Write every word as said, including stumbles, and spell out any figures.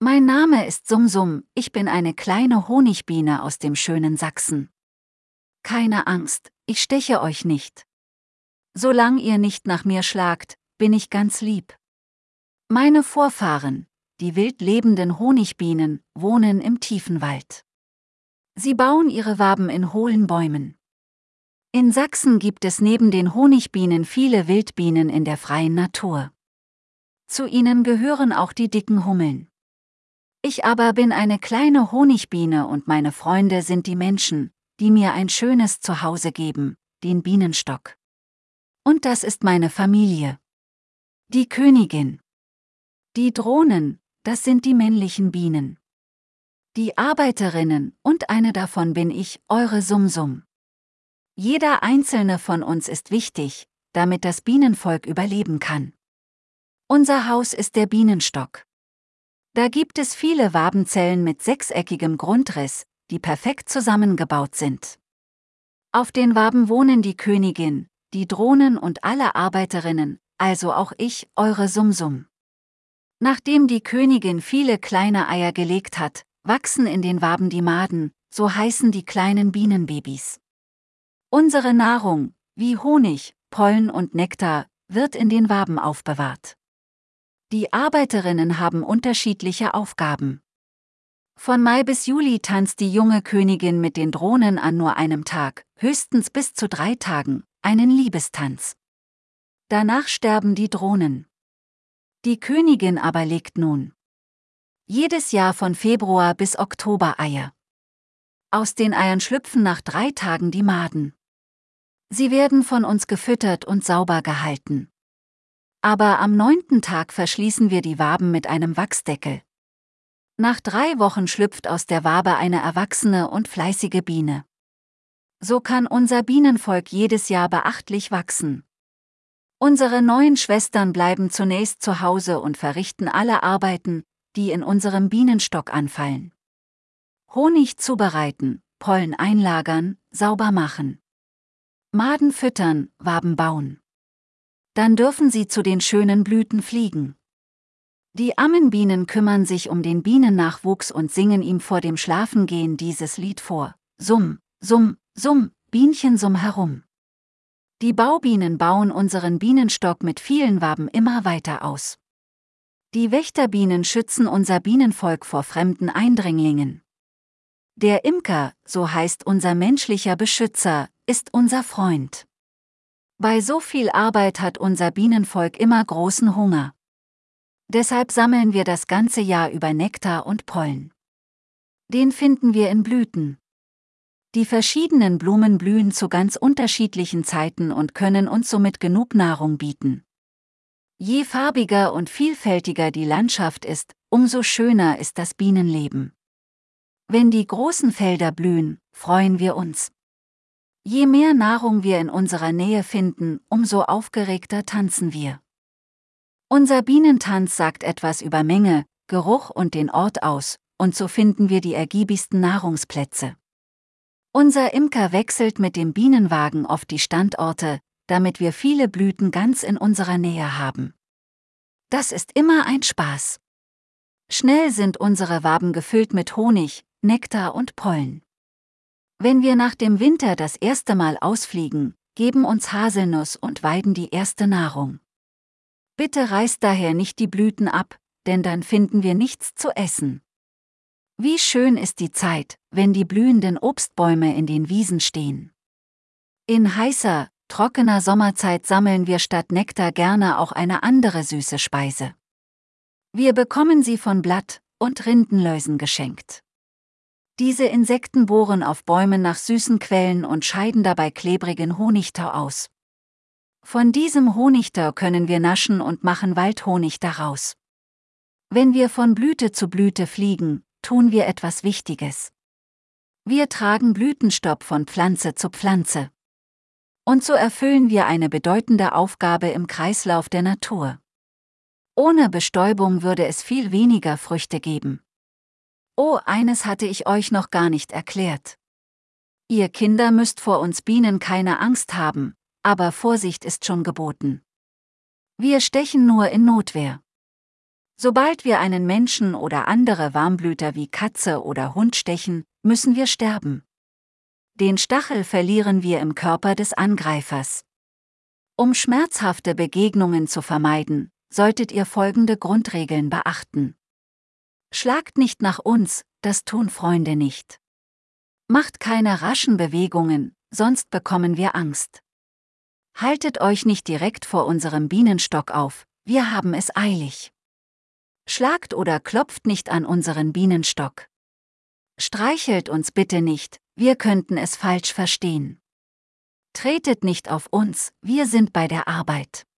Mein Name ist Sumsum, ich bin eine kleine Honigbiene aus dem schönen Sachsen. Keine Angst, ich steche euch nicht. Solang ihr nicht nach mir schlagt, bin ich ganz lieb. Meine Vorfahren, die wild lebenden Honigbienen, wohnen im tiefen Wald. Sie bauen ihre Waben in hohlen Bäumen. In Sachsen gibt es neben den Honigbienen viele Wildbienen in der freien Natur. Zu ihnen gehören auch die dicken Hummeln. Ich aber bin eine kleine Honigbiene und meine Freunde sind die Menschen, die mir ein schönes Zuhause geben, den Bienenstock. Und das ist meine Familie. Die Königin. Die Drohnen, das sind die männlichen Bienen. Die Arbeiterinnen, und eine davon bin ich, eure Sumsum. Jeder einzelne von uns ist wichtig, damit das Bienenvolk überleben kann. Unser Haus ist der Bienenstock. Da gibt es viele Wabenzellen mit sechseckigem Grundriss, die perfekt zusammengebaut sind. Auf den Waben wohnen die Königin, die Drohnen und alle Arbeiterinnen, also auch ich, eure Sumsum. Nachdem die Königin viele kleine Eier gelegt hat, wachsen in den Waben die Maden, so heißen die kleinen Bienenbabys. Unsere Nahrung, wie Honig, Pollen und Nektar, wird in den Waben aufbewahrt. Die Arbeiterinnen haben unterschiedliche Aufgaben. Von Mai bis Juli tanzt die junge Königin mit den Drohnen an nur einem Tag, höchstens bis zu drei Tagen, einen Liebestanz. Danach sterben die Drohnen. Die Königin aber legt nun jedes Jahr von Februar bis Oktober Eier. Aus den Eiern schlüpfen nach drei Tagen die Maden. Sie werden von uns gefüttert und sauber gehalten. Aber am neunten Tag verschließen wir die Waben mit einem Wachsdeckel. Nach drei Wochen schlüpft aus der Wabe eine erwachsene und fleißige Biene. So kann unser Bienenvolk jedes Jahr beachtlich wachsen. Unsere neuen Schwestern bleiben zunächst zu Hause und verrichten alle Arbeiten, die in unserem Bienenstock anfallen. Honig zubereiten, Pollen einlagern, sauber machen. Maden füttern, Waben bauen. Dann dürfen sie zu den schönen Blüten fliegen. Die Ammenbienen kümmern sich um den Bienennachwuchs und singen ihm vor dem Schlafengehen dieses Lied vor. Summ, summ, summ, Bienchen summ herum. Die Baubienen bauen unseren Bienenstock mit vielen Waben immer weiter aus. Die Wächterbienen schützen unser Bienenvolk vor fremden Eindringlingen. Der Imker, so heißt unser menschlicher Beschützer, ist unser Freund. Bei so viel Arbeit hat unser Bienenvolk immer großen Hunger. Deshalb sammeln wir das ganze Jahr über Nektar und Pollen. Den finden wir in Blüten. Die verschiedenen Blumen blühen zu ganz unterschiedlichen Zeiten und können uns somit genug Nahrung bieten. Je farbiger und vielfältiger die Landschaft ist, umso schöner ist das Bienenleben. Wenn die großen Felder blühen, freuen wir uns. Je mehr Nahrung wir in unserer Nähe finden, umso aufgeregter tanzen wir. Unser Bienentanz sagt etwas über Menge, Geruch und den Ort aus, und so finden wir die ergiebigsten Nahrungsplätze. Unser Imker wechselt mit dem Bienenwagen oft die Standorte, damit wir viele Blüten ganz in unserer Nähe haben. Das ist immer ein Spaß. Schnell sind unsere Waben gefüllt mit Honig, Nektar und Pollen. Wenn wir nach dem Winter das erste Mal ausfliegen, geben uns Haselnuss und Weiden die erste Nahrung. Bitte reißt daher nicht die Blüten ab, denn dann finden wir nichts zu essen. Wie schön ist die Zeit, wenn die blühenden Obstbäume in den Wiesen stehen. In heißer, trockener Sommerzeit sammeln wir statt Nektar gerne auch eine andere süße Speise. Wir bekommen sie von Blatt- und Rindenläusen geschenkt. Diese Insekten bohren auf Bäumen nach süßen Quellen und scheiden dabei klebrigen Honigtau aus. Von diesem Honigtau können wir naschen und machen Waldhonig daraus. Wenn wir von Blüte zu Blüte fliegen, tun wir etwas Wichtiges. Wir tragen Blütenstopp von Pflanze zu Pflanze. Und so erfüllen wir eine bedeutende Aufgabe im Kreislauf der Natur. Ohne Bestäubung würde es viel weniger Früchte geben. Oh, eines hatte ich euch noch gar nicht erklärt. Ihr Kinder müsst vor uns Bienen keine Angst haben, aber Vorsicht ist schon geboten. Wir stechen nur in Notwehr. Sobald wir einen Menschen oder andere Warmblüter wie Katze oder Hund stechen, müssen wir sterben. Den Stachel verlieren wir im Körper des Angreifers. Um schmerzhafte Begegnungen zu vermeiden, solltet ihr folgende Grundregeln beachten. Schlagt nicht nach uns, das tun Freunde nicht. Macht keine raschen Bewegungen, sonst bekommen wir Angst. Haltet euch nicht direkt vor unserem Bienenstock auf, wir haben es eilig. Schlagt oder klopft nicht an unseren Bienenstock. Streichelt uns bitte nicht, wir könnten es falsch verstehen. Tretet nicht auf uns, wir sind bei der Arbeit.